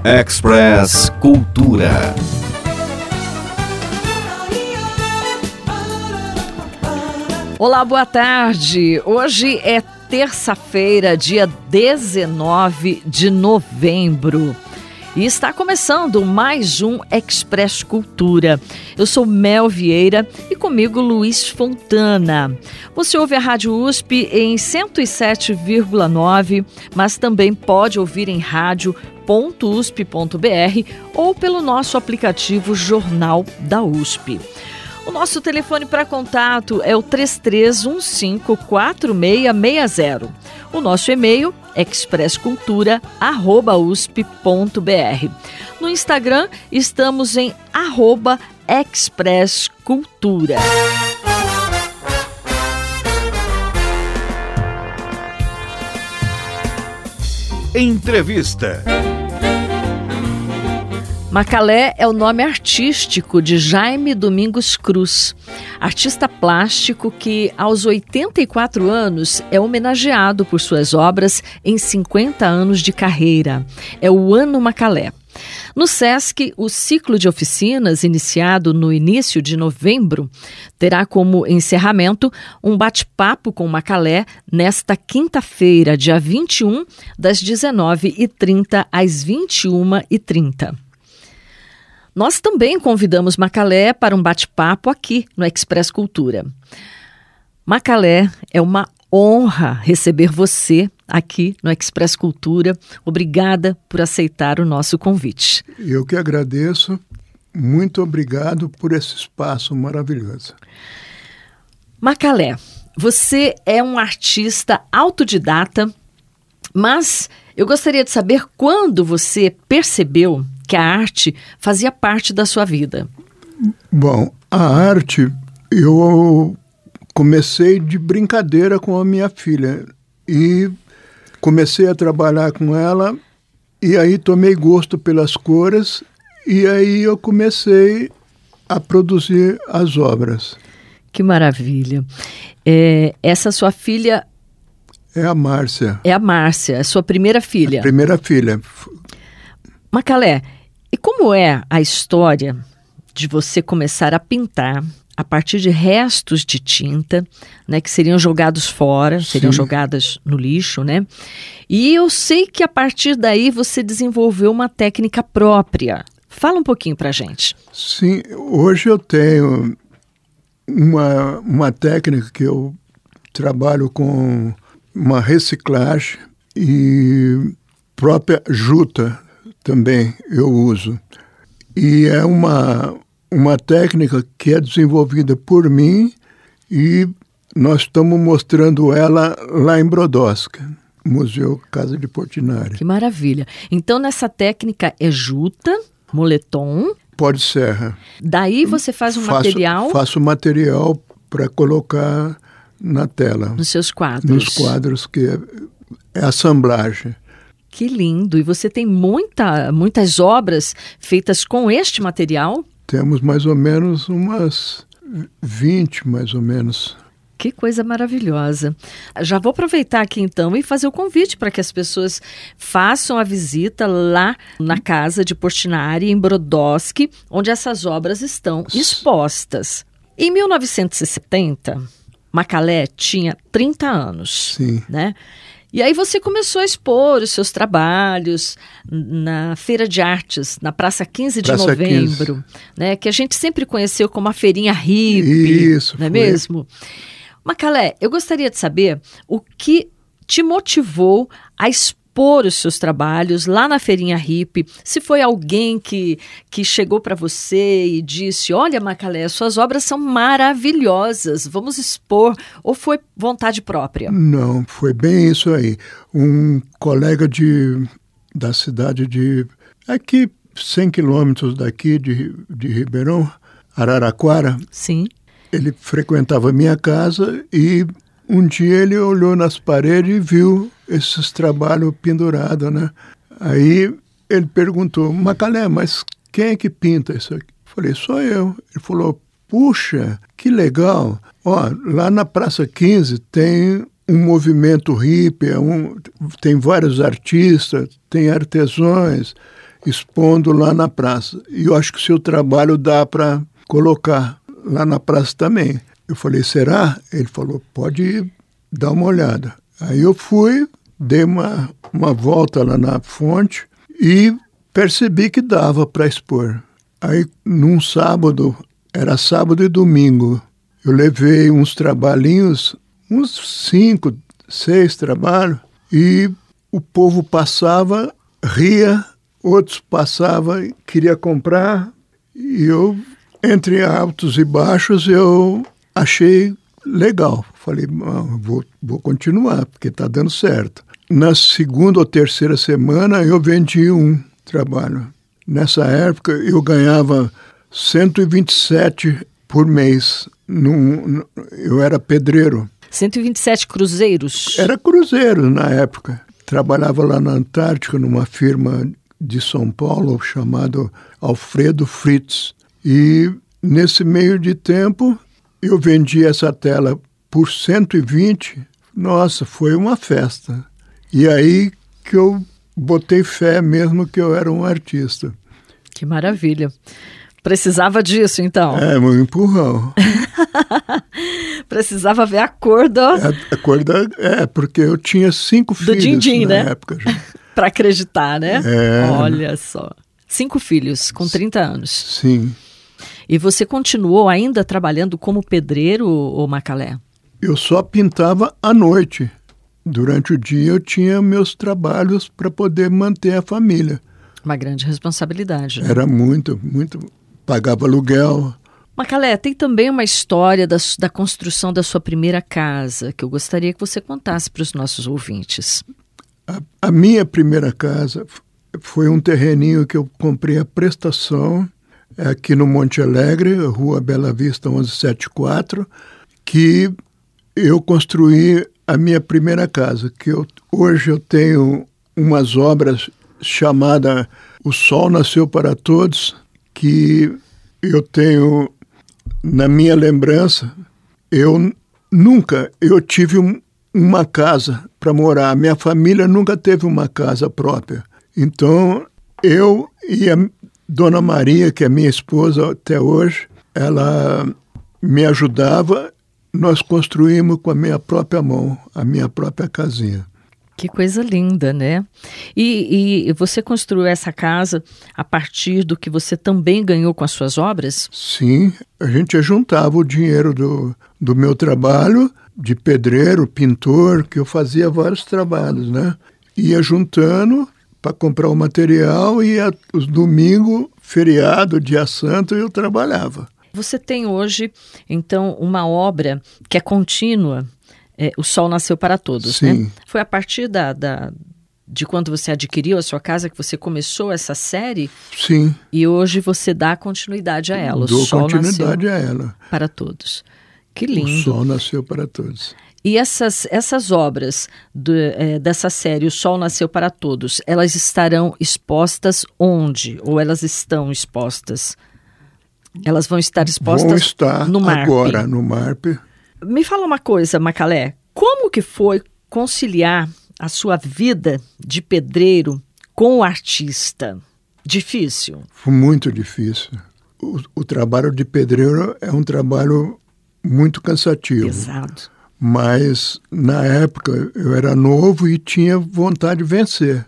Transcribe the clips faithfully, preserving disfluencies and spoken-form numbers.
Express Cultura. Olá, boa tarde. Hoje é terça-feira, dia dezenove de novembro. E está começando mais um Express Cultura. Eu sou Mel Vieira e comigo Luiz Fontana. Você ouve a Rádio U S P em cento e sete vírgula nove, mas também pode ouvir em rádio ponto u s p ponto b r ou pelo nosso aplicativo Jornal da U S P. O nosso telefone para contato é o três três um cinco quatro seis seis zero. O nosso e-mail é express cultura arroba u s p ponto b r. No Instagram estamos em arroba express cultura. Entrevista. Macalé é o nome artístico de Jaime Domingos Cruz, artista plástico que, aos oitenta e quatro anos, é homenageado por suas obras em cinquenta anos de carreira. É o Ano Macalé. No SESC, o ciclo de oficinas, iniciado no início de novembro, terá como encerramento um bate-papo com Macalé nesta quinta-feira, dia vinte e um, das dezenove e trinta às vinte e uma e trinta. Nós também convidamos Macalé para um bate-papo aqui no Express Cultura. Macalé, é uma honra receber você aqui no Express Cultura. Obrigada por aceitar o nosso convite. Eu que agradeço. Muito obrigado por esse espaço maravilhoso. Macalé, você é um artista autodidata, mas eu gostaria de saber quando você percebeu que a arte fazia parte da sua vida. Bom, a arte eu comecei de brincadeira com a minha filha e comecei a trabalhar com ela e aí tomei gosto pelas cores e aí eu comecei a produzir as obras. Que maravilha. É, essa sua filha... É a Márcia. É a Márcia, é sua primeira filha. A primeira filha. Macalé, e como é a história de você começar a pintar a partir de restos de tinta, né, que seriam jogados fora, Sim. seriam jogadas no lixo, né? E eu sei que a partir daí você desenvolveu uma técnica própria. Fala um pouquinho pra gente. Sim, hoje eu tenho uma, uma técnica que eu trabalho com uma reciclagem e própria juta também eu uso. E é uma, uma técnica que é desenvolvida por mim e nós estamos mostrando ela lá em Brodowski, Museu Casa de Portinari. Que maravilha. Então, nessa técnica é juta, moletom... Pó de serra. Daí você faz um faço, material... Faço material para colocar na tela. Nos seus quadros. Nos quadros, que é, é assemblagem. Que lindo! E você tem muita, muitas obras feitas com este material? Temos mais ou menos umas vinte, mais ou menos. Que coisa maravilhosa. Já vou aproveitar aqui então e fazer o convite para que as pessoas façam a visita lá na Casa de Portinari, em Brodowski, onde essas obras estão expostas. Em mil novecentos e setenta, Macalé tinha trinta anos. Sim. Né? E aí você começou a expor os seus trabalhos na Feira de Artes, na Praça quinze de Praça Novembro, quinze. Né, que a gente sempre conheceu como a Feirinha Hippie. Isso, não é foi. mesmo? Macalé, eu gostaria de saber o que te motivou a expor os seus trabalhos lá na Feirinha Hippie. Se foi alguém que, que chegou para você e disse, olha, Macalé, suas obras são maravilhosas, vamos expor, ou foi vontade própria? Não, foi bem isso aí. Um colega de, da cidade de, aqui, cem quilômetros daqui de, de Ribeirão, Araraquara. Sim. Ele frequentava a minha casa e um dia ele olhou nas paredes e viu esses trabalhos pendurados, né? Aí ele perguntou, Macalé, mas quem é que pinta isso aqui? Eu falei, sou eu. Ele falou, puxa, que legal. Ó, lá na Praça quinze tem um movimento hippie, um, tem vários artistas, tem artesãos. expondo lá na praça. E eu acho que o seu trabalho dá para colocar lá na praça também. Eu falei, será? Ele falou, pode dar uma olhada. Aí eu fui, dei uma, uma volta lá na fonte e percebi que dava para expor. Aí, num sábado, era sábado e domingo, eu levei uns trabalhinhos, uns cinco, seis trabalhos, e o povo passava, ria, outros passavam, queria comprar, e eu, entre altos e baixos, eu achei legal. Falei, vou, vou continuar, porque está dando certo. Na segunda ou terceira semana, eu vendi um trabalho. Nessa época, eu ganhava cento e vinte e sete por mês. Num, eu era pedreiro. cento e vinte e sete cruzeiros? Era cruzeiro na época. Trabalhava lá na Antártica, numa firma de São Paulo, chamado Alfredo Fritz. E nesse meio de tempo, eu vendi essa tela por cento e vinte. Nossa, foi uma festa. E aí que eu botei fé mesmo que eu era um artista. Que maravilha. Precisava disso, então. É, um empurrão. Precisava ver a cor do... É, a cor da... É, porque eu tinha cinco do filhos din-din, na né? época. Para acreditar, né? É. Olha só. Cinco filhos, com trinta anos. Sim. E você continuou ainda trabalhando como pedreiro, ô Macalé? Eu só pintava à noite. Durante o dia eu tinha meus trabalhos para poder manter a família. Uma grande responsabilidade, né? Era muito, muito... Pagava aluguel. Macalé, tem também uma história da, da construção da sua primeira casa, que eu gostaria que você contasse para os nossos ouvintes. A, a minha primeira casa foi um terreninho que eu comprei a prestação, aqui no Monte Alegre, Rua Bela Vista onze setenta e quatro, que eu construí a minha primeira casa, que eu, hoje eu tenho umas obras chamadas O Sol Nasceu para Todos, que eu tenho na minha lembrança. Eu nunca, eu tive um, uma casa para morar, minha família nunca teve uma casa própria. Então, eu e a Dona Maria, que é minha esposa até hoje, ela me ajudava. Nós construímos com a minha própria mão, a minha própria casinha. Que coisa linda, né? E, e você construiu essa casa a partir do que você também ganhou com as suas obras? Sim, a gente juntava o dinheiro do, do meu trabalho de pedreiro, pintor, que eu fazia vários trabalhos, né? Ia juntando para comprar o material e a, os domingos, feriado, dia santo, eu trabalhava. Você tem hoje, então, uma obra que é contínua, é, O Sol Nasceu para Todos, Sim. né? Foi a partir da, da, de quando você adquiriu a sua casa que você começou essa série? Sim. E hoje você dá continuidade a ela. Dou o Sol continuidade Nasceu a ela. Para Todos. Que lindo. O Sol Nasceu para Todos. E essas, essas obras do, é, dessa série, O Sol Nasceu para Todos, elas estarão expostas onde? Ou elas estão expostas? Elas vão estar expostas vão estar no MARP. Agora no MARP. Me fala uma coisa, Macalé. Como que foi conciliar a sua vida de pedreiro com o artista? Difícil? Foi muito difícil. O, o trabalho de pedreiro é um trabalho muito cansativo. Pesado. Mas, na época, eu era novo e tinha vontade de vencer.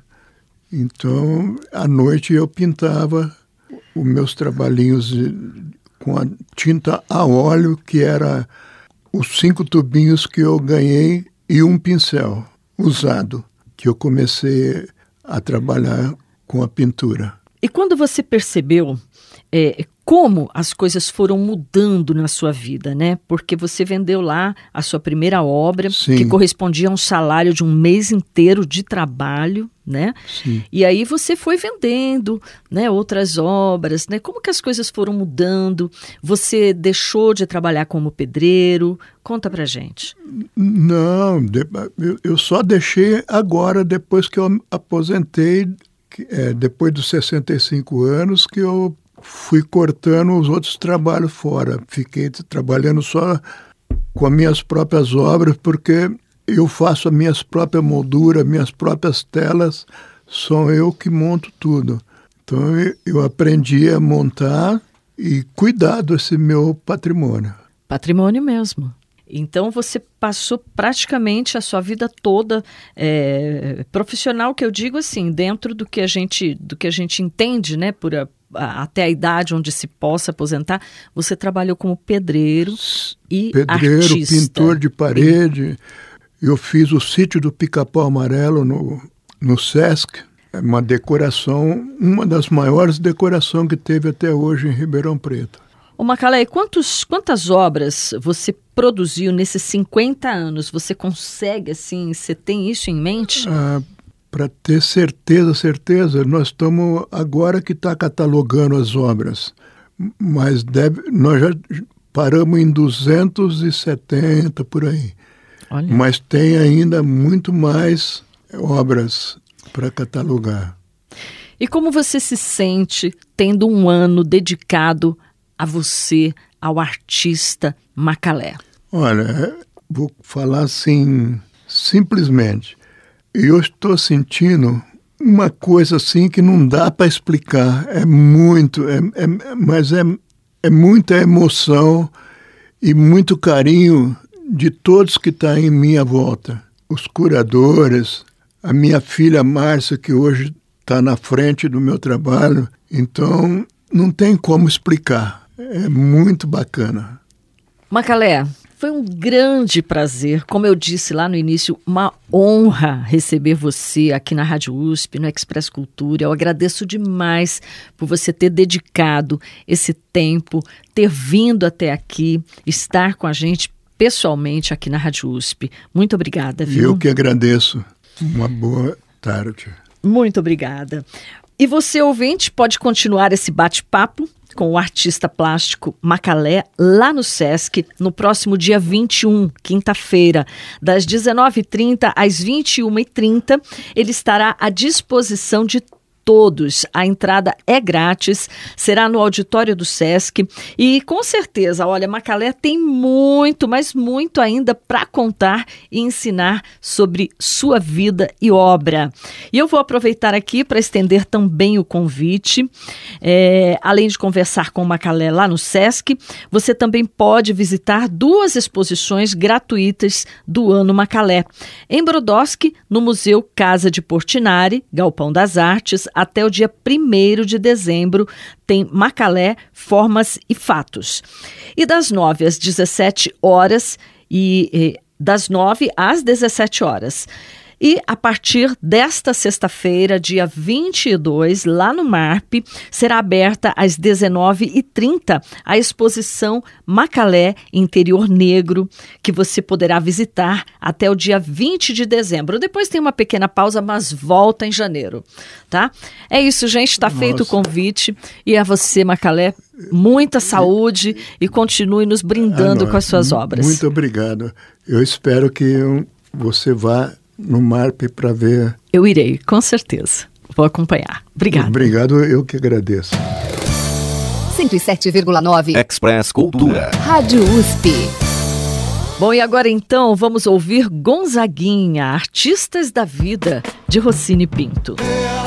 Então, à noite eu pintava os meus trabalhinhos com a tinta a óleo, que era os cinco tubinhos que eu ganhei e um pincel usado, que eu comecei a trabalhar com a pintura. E quando você percebeu é, como as coisas foram mudando na sua vida, né? Porque você vendeu lá a sua primeira obra, Sim. que correspondia a um salário de um mês inteiro de trabalho, né? Sim. E aí você foi vendendo, né, outras obras, né? Como que as coisas foram mudando? Você deixou de trabalhar como pedreiro? Conta pra gente. Não, eu só deixei agora, depois que eu aposentei, é, depois dos sessenta e cinco anos, que eu fui cortando os outros trabalhos fora. Fiquei trabalhando só com as minhas próprias obras, porque eu faço as minhas próprias molduras, minhas próprias telas, sou eu que monto tudo. Então eu aprendi a montar e cuidar desse meu patrimônio. Patrimônio mesmo. Então você passou praticamente a sua vida toda é, profissional, que eu digo assim, dentro do que a gente, do que a gente entende, né, por a, a, até a idade onde se possa aposentar, você trabalhou como pedreiro e pedreiro, artista. Pintor de parede. Eu fiz o sítio do Pica-Pau Amarelo no, no Sesc, é uma decoração, uma das maiores decorações que teve até hoje em Ribeirão Preto. Ô Macalé, quantos, quantas obras você produziu nesses cinquenta anos? Você consegue, assim, você tem isso em mente? Ah, para ter certeza, certeza, nós estamos agora que está catalogando as obras, mas deve, nós já paramos em duzentos e setenta por aí. Olha. Mas tem ainda muito mais obras para catalogar. E como você se sente tendo um ano dedicado a você, ao artista Macalé? Olha, vou falar assim, simplesmente. Eu estou sentindo uma coisa assim que não dá para explicar. É muito, é, é, mas é, é muita emoção e muito carinho de todos que estão em minha volta. Os curadores, a minha filha Márcia, que hoje está na frente do meu trabalho. Então, não tem como explicar. É muito bacana. Macalé, foi um grande prazer, como eu disse lá no início, uma honra receber você aqui na Rádio U S P, no Express Cultura. Eu agradeço demais por você ter dedicado esse tempo, ter vindo até aqui, estar com a gente pessoalmente aqui na Rádio U S P. Muito obrigada, viu? Eu que agradeço. Uma boa tarde. Muito obrigada. E você, ouvinte, pode continuar esse bate-papo com o artista plástico Macalé lá no Sesc no próximo dia vinte e um, quinta-feira, das dezenove e trinta às vinte e uma e trinta. Ele estará à disposição de todos. A entrada é grátis, será no auditório do Sesc e com certeza, olha, Macalé tem muito, mas muito ainda para contar e ensinar sobre sua vida e obra. E eu vou aproveitar aqui para estender também o convite. É, além de conversar com o Macalé lá no Sesc, você também pode visitar duas exposições gratuitas do ano Macalé. Em Brodowski, no Museu Casa de Portinari, Galpão das Artes, até o dia primeiro de dezembro, tem Macalé, Formas e Fatos. E das nove às dezessete horas, e, e das nove às dezessete horas. E a partir desta sexta-feira, dia vinte e dois, lá no MARP, será aberta às dezenove e trinta a exposição Macalé Interior Negro, que você poderá visitar até o dia vinte de dezembro. Depois tem uma pequena pausa, mas volta em janeiro, tá? É isso, gente, está feito o convite. E a você, Macalé, muita saúde e continue nos brindando ah, com as suas obras. Muito obrigado. Eu espero que você vá no MARP para ver. Eu irei, com certeza. Vou acompanhar. Obrigada. Obrigado, eu que agradeço. cento e sete vírgula nove Express Cultura. Rádio U S P. Bom, e agora então vamos ouvir Gonzaguinha, Artistas da Vida, de Rossini Pinto.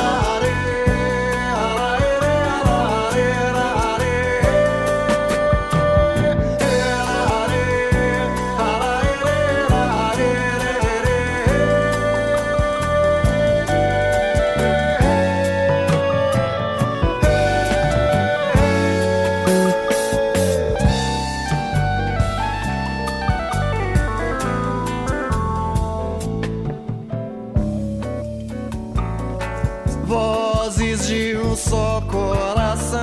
Vozes de um só coração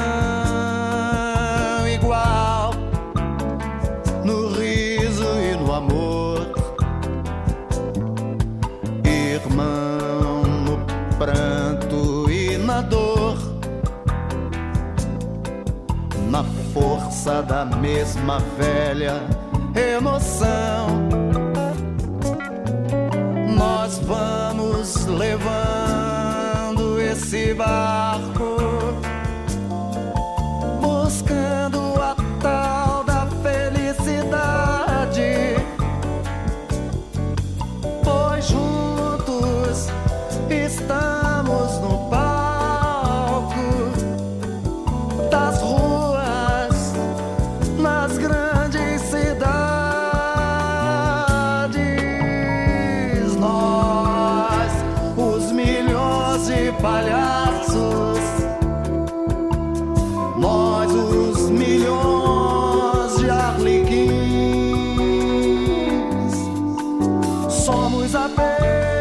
igual, no riso e no amor, irmão no pranto e na dor, na força da mesma velha emoção. Nós vamos levando esse barco, buscando a tal da felicidade, pois juntos estamos no palco, palhaços, nós os milhões de arlequins somos apenas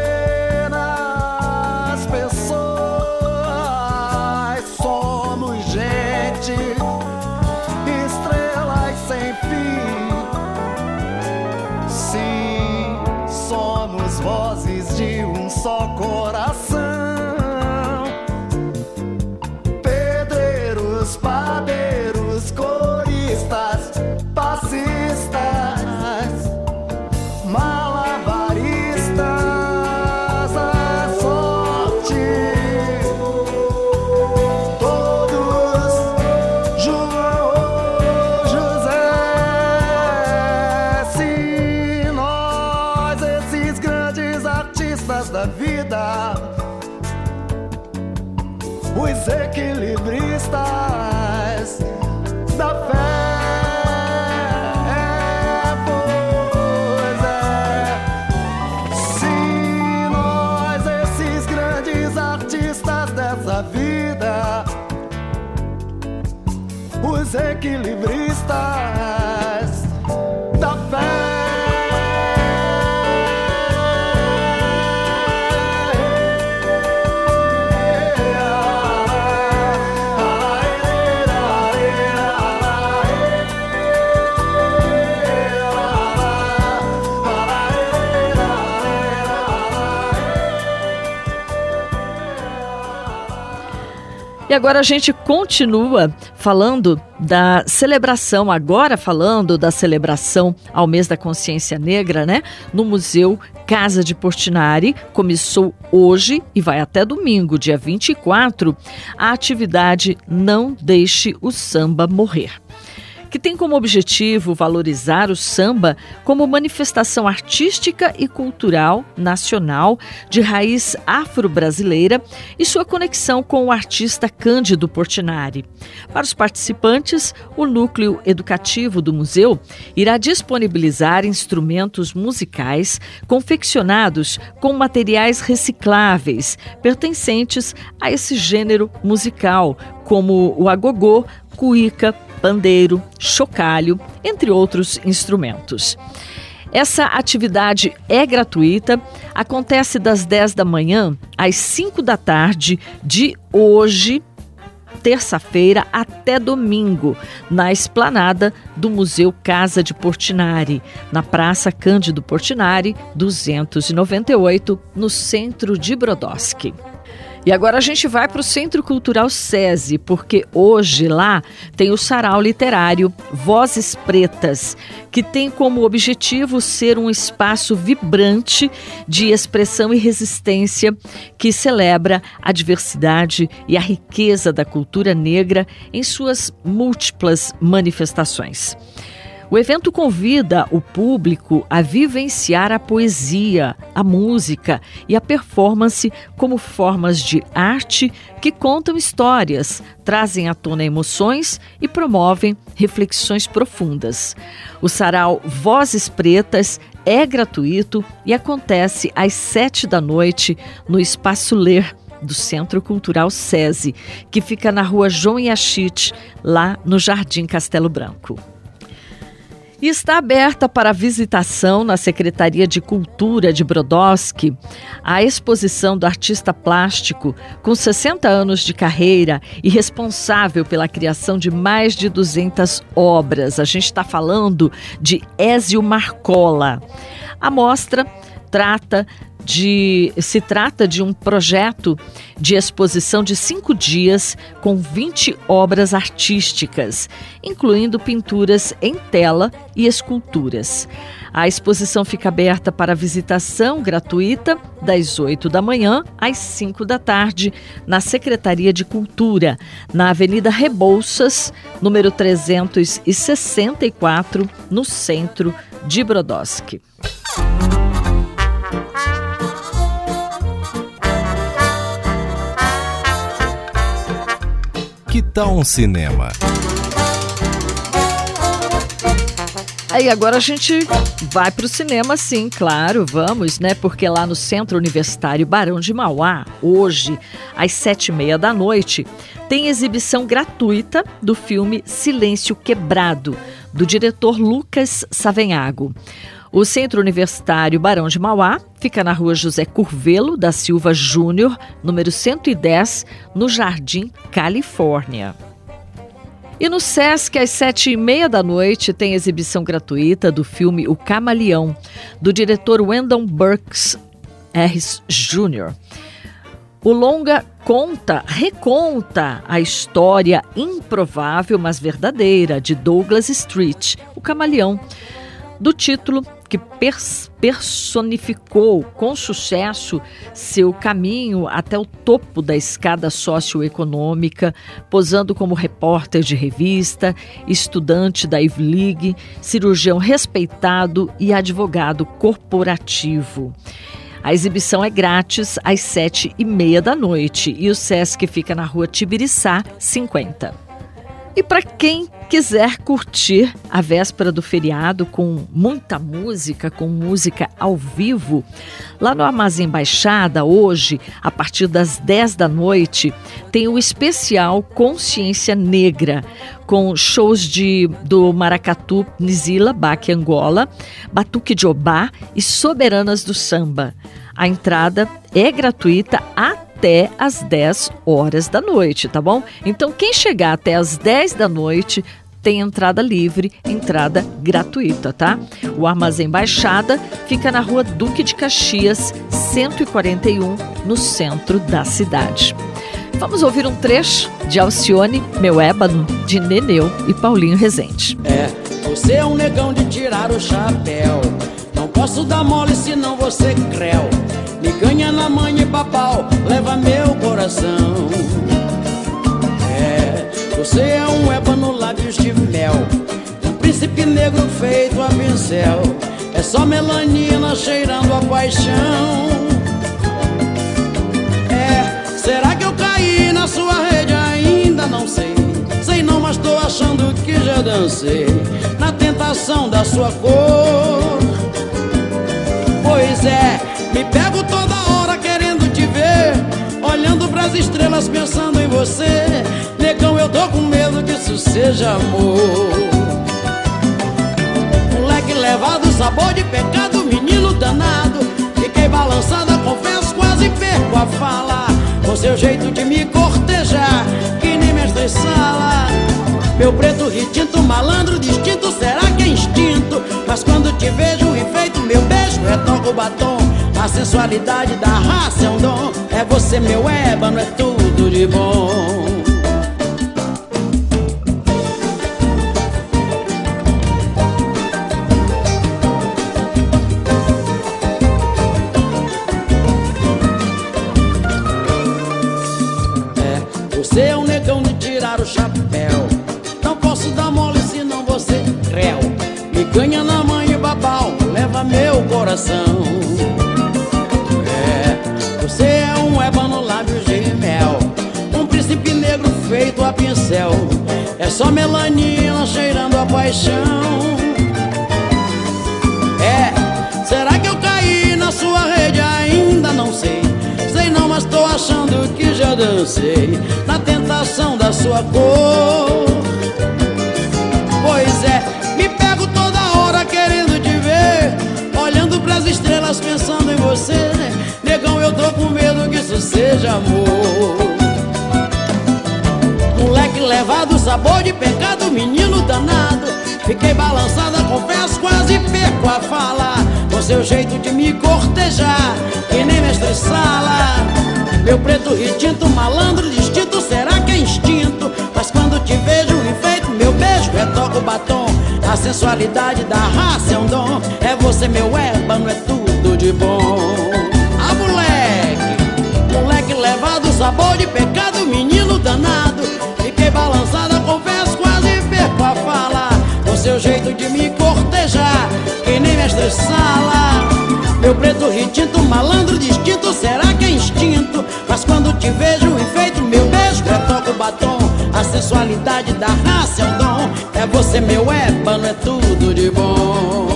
pessoas, somos gente, estrelas sem fim. Sim, somos vozes de um só coração, pedreiros, padeiros, coristas, passistas, malabaristas, a sorte, todos João, José. Sim, nós, esses grandes artistas da vida, os equilibristas da fé. Pois é, sim, nós, esses grandes artistas dessa vida, os equilibristas da fé. E agora a gente continua falando da celebração, agora falando da celebração ao mês da consciência negra, né? No Museu Casa de Portinari, começou hoje e vai até domingo, dia vinte e quatro, a atividade Não Deixe o Samba Morrer, que tem como objetivo valorizar o samba como manifestação artística e cultural nacional de raiz afro-brasileira e sua conexão com o artista Cândido Portinari. Para os participantes, o núcleo educativo do museu irá disponibilizar instrumentos musicais confeccionados com materiais recicláveis pertencentes a esse gênero musical, como o agogô, cuíca, pandeiro, chocalho, entre outros instrumentos. Essa atividade é gratuita, acontece das dez da manhã às cinco da tarde de hoje, terça-feira, até domingo, na esplanada do Museu Casa de Portinari, na Praça Cândido Portinari, duzentos e noventa e oito, no centro de Brodowski. E agora a gente vai para o Centro Cultural SESI, porque hoje lá tem o Sarau Literário Vozes Pretas, que tem como objetivo ser um espaço vibrante de expressão e resistência que celebra a diversidade e a riqueza da cultura negra em suas múltiplas manifestações. O evento convida o público a vivenciar a poesia, a música e a performance como formas de arte que contam histórias, trazem à tona emoções e promovem reflexões profundas. O sarau Vozes Pretas é gratuito e acontece às sete da noite no Espaço Ler do Centro Cultural SESI, que fica na rua João Yachite, lá no Jardim Castelo Branco. E está aberta para visitação na Secretaria de Cultura de Brodowski a exposição do artista plástico com sessenta anos de carreira e responsável pela criação de mais de duzentas obras. A gente está falando de Ézio Marcola. A mostra trata De, se trata de um projeto de exposição de cinco dias com vinte obras artísticas, incluindo pinturas em tela e esculturas. A exposição fica aberta para visitação gratuita das oito da manhã às cinco da tarde na Secretaria de Cultura, na Avenida Rebouças, número trezentos e sessenta e quatro, no centro de Brodowski. Que tal um cinema? Aí agora a gente vai pro cinema, sim, claro, vamos, né? Porque lá no Centro Universitário Barão de Mauá, hoje, às sete e meia da noite, tem exibição gratuita do filme Silêncio Quebrado, do diretor Lucas Savenhago. O Centro Universitário Barão de Mauá fica na rua José Curvelo da Silva Júnior, número cento e dez, no Jardim Califórnia. E no Sesc, às sete e meia da noite, tem exibição gratuita do filme O Camaleão, do diretor Wendell Burks Harris Júnior O longa conta, reconta a história improvável, mas verdadeira, de Douglas Street, o Camaleão, do título que pers- personificou com sucesso seu caminho até o topo da escada socioeconômica, posando como repórter de revista, estudante da Ivy League, cirurgião respeitado e advogado corporativo. A exibição é grátis às sete e meia da noite e o Sesc fica na rua Tibiriçá, cinquenta. E para quem quiser curtir a véspera do feriado com muita música, com música ao vivo, lá no Armazém Baixada, hoje, a partir das dez da noite, tem o especial Consciência Negra, com shows de, do Maracatu, Nizila, Baque Angola, Batuque de Obá e Soberanas do Samba. A entrada é gratuita até às dez horas da noite, tá bom? Então, quem chegar até às dez da noite tem entrada livre, entrada gratuita, tá? O Armazém Baixada fica na rua Duque de Caxias, cento e quarenta e um, no centro da cidade. Vamos ouvir um trecho de Alcione, Meu Ébano, de Neneu e Paulinho Rezende. É, você é um negão de tirar o chapéu. Não posso dar mole senão você creu. Me ganha na manha e papau, leva meu coração. É, você é um ébano, lábios de mel, um príncipe negro feito a pincel. É só melanina cheirando a paixão. É, será que eu caí na sua rede? Ainda não sei. Sei não, mas tô achando que já dancei na tentação da sua cor. Pois é, me pego toda hora querendo te ver, olhando pras estrelas pensando em você. Negão, eu tô com medo que isso seja amor. Moleque levado, sabor de pecado, menino danado. Fiquei balançada, confesso, quase perco a fala. Com seu jeito de me cortejar, que nem mestre sala. Meu preto retinto, malandro distinto, será que é instinto? Mas quando te vejo enfeito, meu beijo retoca o batom. A sensualidade da raça é um dom. É você, meu ébano, é tudo de bom. É, você é um negão de tirar o chapéu. Não posso dar mole senão você creu. Me ganha na mãe e babau, leva meu coração. É, você é um ébano, lábios de mel, um príncipe negro feito a pincel. É só melanina cheirando a paixão. É, será que eu caí na sua rede? Ainda não sei. Sei não, mas tô achando que já dancei na tentação da sua cor. Pois é, me pego toda hora querendo te ver, olhando pras estrelas pensando em você. Negão, eu tô com medo que isso seja amor. Moleque levado, sabor de pecado, menino danado. Fiquei balançada, confesso, quase perco a fala. Com seu jeito de me cortejar, que nem mestre sala. Meu preto retinto, malandro distinto, será que é instinto? Mas quando te vejo enfeito, meu beijo retoca o batom. A sensualidade da raça é um dom. É você, meu ébano, é tudo de bom. Ah, moleque, moleque levado, sabor de pecado, menino danado. Fiquei balançada, confesso, quase perco a fala. Com seu jeito de me cortejar, que nem mestre sala. Meu preto retinto, malandro distinto, será que é instinto? Mas quando te vejo enfeito, meu beijo retoca o batom. A sensualidade da raça é o dom. É você meu ébano, é tudo de bom.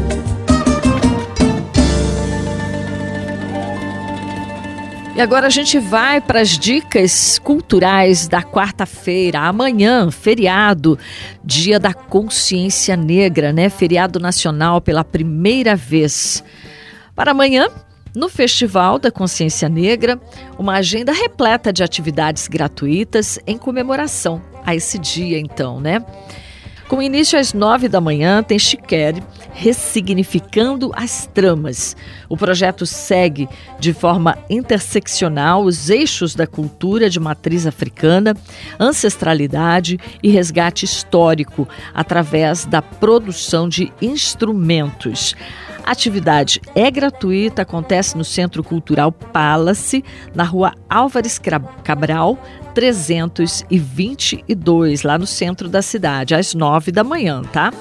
E agora a gente vai para as dicas culturais da quarta-feira. Amanhã, feriado, Dia da Consciência Negra, né? Feriado nacional pela primeira vez. Para amanhã, no Festival da Consciência Negra, uma agenda repleta de atividades gratuitas em comemoração a esse dia, então, né? Com início às nove da manhã, tem Chiquere ressignificando as tramas. O projeto segue de forma interseccional os eixos da cultura de matriz africana, ancestralidade e resgate histórico através da produção de instrumentos. A atividade é gratuita, acontece no Centro Cultural Palace, na rua Álvares Cabral, trezentos e vinte e dois, lá no centro da cidade, às nove da manhã, tá?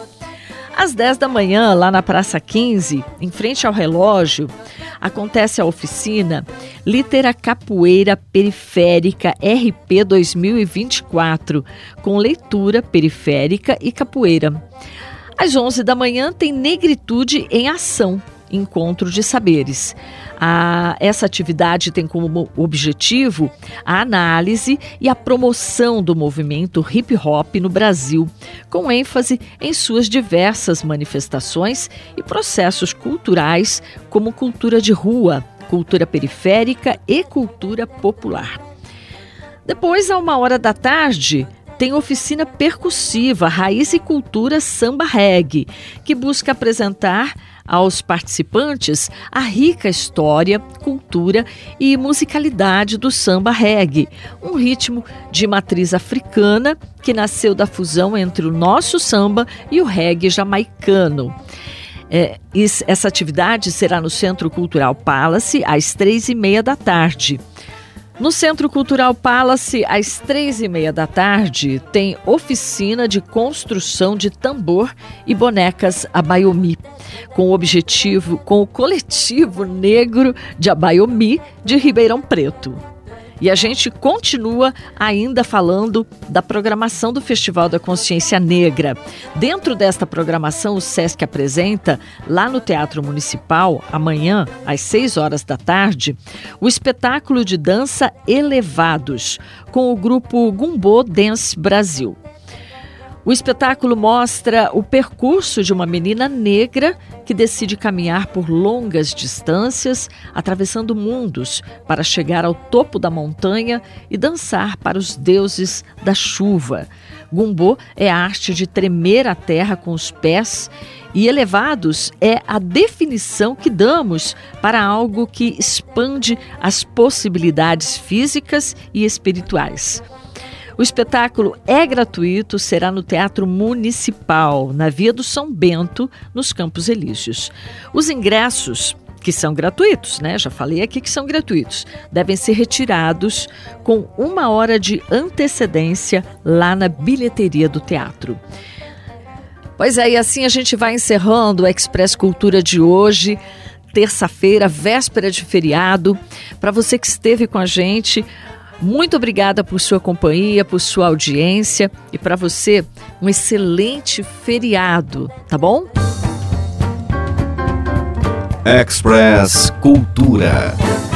Às dez da manhã, lá na Praça quinze, em frente ao relógio, acontece a oficina Litera Capoeira Periférica R P dois mil e vinte e quatro, com leitura periférica e capoeira. Às onze da manhã tem Negritude em Ação, Encontro de Saberes. A, essa atividade tem como objetivo a análise e a promoção do movimento hip-hop no Brasil, com ênfase em suas diversas manifestações e processos culturais, como cultura de rua, cultura periférica e cultura popular. Depois, a uma hora da tarde, tem oficina percussiva Raiz e Cultura Samba Reggae, que busca apresentar aos participantes a rica história, cultura e musicalidade do samba reggae, um ritmo de matriz africana que nasceu da fusão entre o nosso samba e o reggae jamaicano. É, essa atividade será no Centro Cultural Palace, às três e meia da tarde. No Centro Cultural Palace, às três e meia da tarde, tem oficina de construção de tambor e bonecas Abaiomi, com o objetivo, com o coletivo negro de Abaiomi de Ribeirão Preto. E a gente continua ainda falando da programação do Festival da Consciência Negra. Dentro desta programação, o Sesc apresenta, lá no Teatro Municipal, amanhã, às seis horas da tarde, o espetáculo de dança Elevados, com o grupo Gumbô Dance Brasil. O espetáculo mostra o percurso de uma menina negra que decide caminhar por longas distâncias, atravessando mundos para chegar ao topo da montanha e dançar para os deuses da chuva. Gumbô é a arte de tremer a terra com os pés e Elevados é a definição que damos para algo que expande as possibilidades físicas e espirituais. O espetáculo é gratuito, será no Teatro Municipal, na Via do São Bento, nos Campos Elíseos. Os ingressos, que são gratuitos, né? Já falei aqui que são gratuitos, devem ser retirados com uma hora de antecedência lá na bilheteria do teatro. Pois é, e assim a gente vai encerrando o Express Cultura de hoje, terça-feira, véspera de feriado. Para você que esteve com a gente, muito obrigada por sua companhia, por sua audiência e para você um excelente feriado, tá bom? Express Cultura.